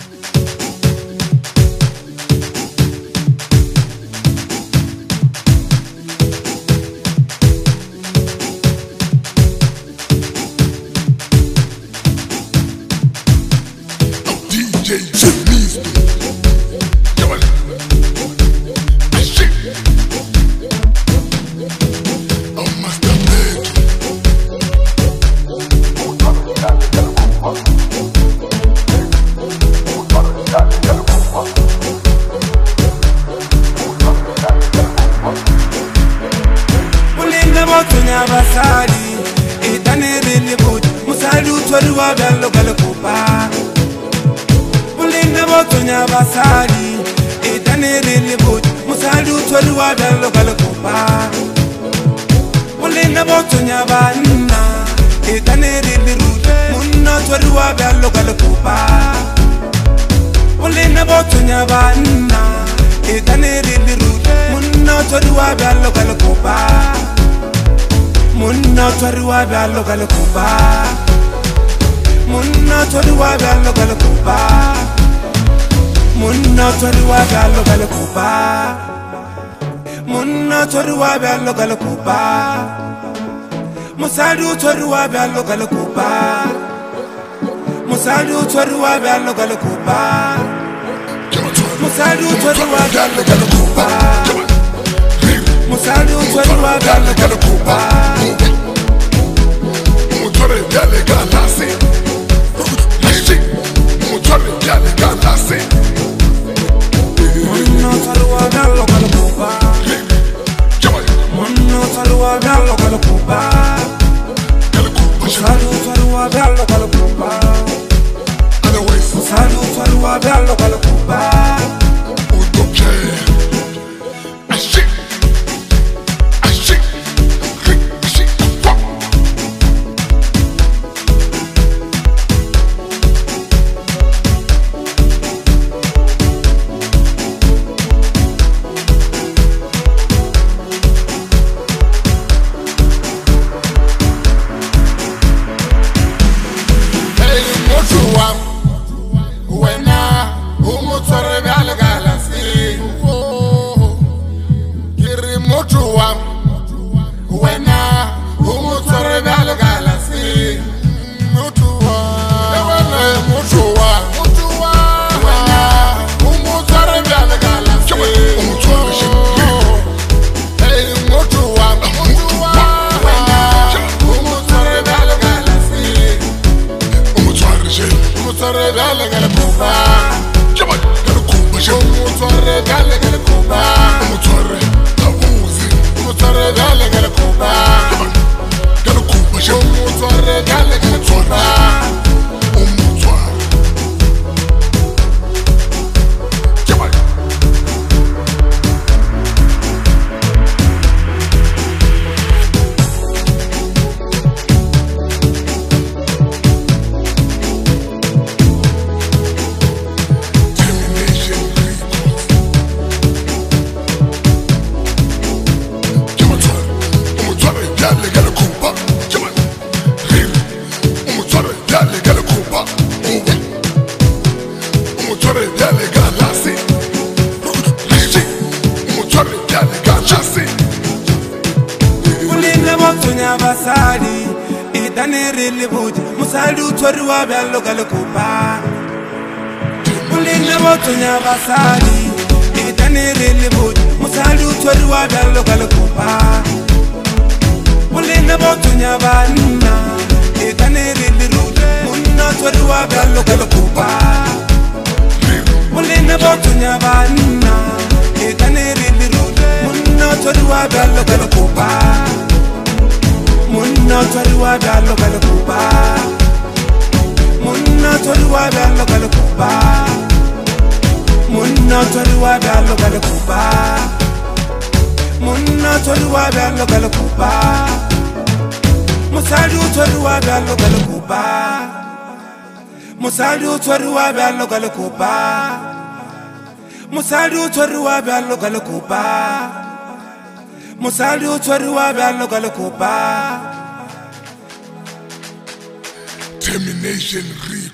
Abasali, itane really good. Musadu twaruwa bello galakupa. Mulinga botonya abasali, itane really good. Musadu twaruwa bello galakupa. Mulinga botonya banna, itane really good. Munna twaruwa bello galakupa. Mulinga botonya banna, itane really good. Munna twaruwa bello galakupa. Munna twaruwa bello galakupa. Munna twaruwa bello galakupa. Munna twaruwa bello galakupa. Munna twaruwa bello galakupa. Musadu twaruwa bello galakupa. Musadu twaruwa bello galakupa. Musadu twaruwa bello galakupa. Musadu twaruwa bello galakupa. Mutore yale galase, hashi. Mutore yale galase. Munna twaruwa bello galakupa. Munna twaruwa bello galakupa. Musadu twaruwa bello galakupa. Musadu twaruwa bello galakupa. Abasali, itane really good. Musadu twaruwa bello galakupa. Mulinga botonya abasali, itane really good. Musadu twaruwa bello galakupa. Mulinga botonya banna, itane really good. Munna twaruwa bello galakupa. Mulinga botonya banna, itane really good. Munna twaruwa bello galakupa. Munna twaruwa bello galakupa. Munna twaruwa bello galakupa. Munna twaruwa bello galakupa. Munna twaruwa bello galakupa. Musadu twaruwa bello galakupa. Musadu twaruwa bello galakupa. Musadu twaruwa bello galakupa. Musadu twaruwa bello galakupa. Termination.